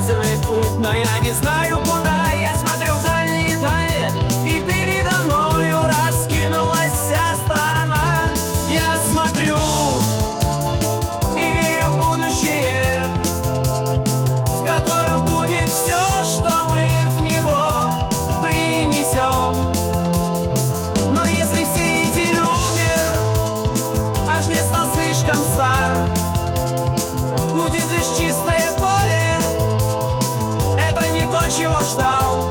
указывает путь, но я не знаю куда. Я смотрю в дальние дали, и передо мною раскинулась вся страна. Я смотрю и верю в будущее, в котором будет все, что мы в него принесем. Но если сеятель умер, аж не стал слишком стар, будет лишь чистое поле, это не то, чего ждал.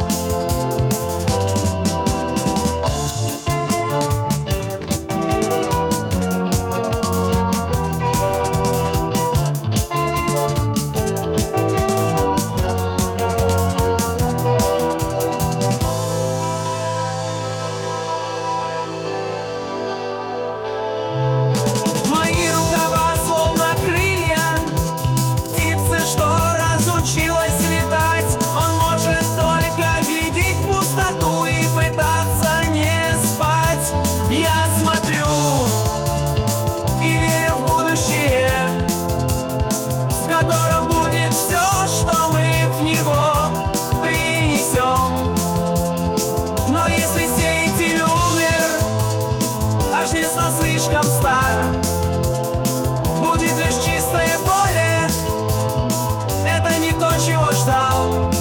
Мои рукава словно крылья птицы, что разучилась летать. Он может только видеть пустоту и пытаться не спать. Я смотрю и верю в будущее, в котором будет все, что мы в него принесем. Но если сеятель умер, аж не стал слишком стар, будет лишь чистое поле, это не то, чего ждал.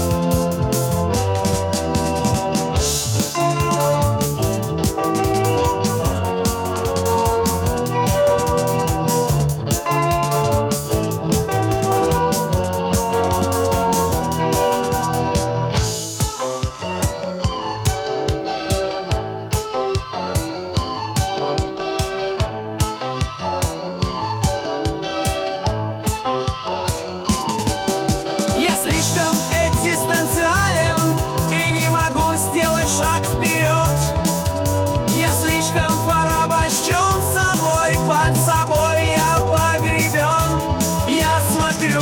Я слишком экзистенциален и не могу сделать шаг вперед. Я слишком порабощен собой, под собой я погребен. Я смотрю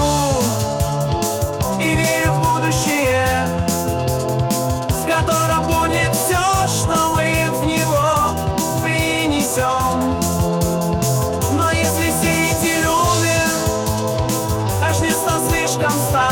и верю в будущее, в котором будет все, что мы в него принесем. Но если сеятель умер, аж не стал слишком стар,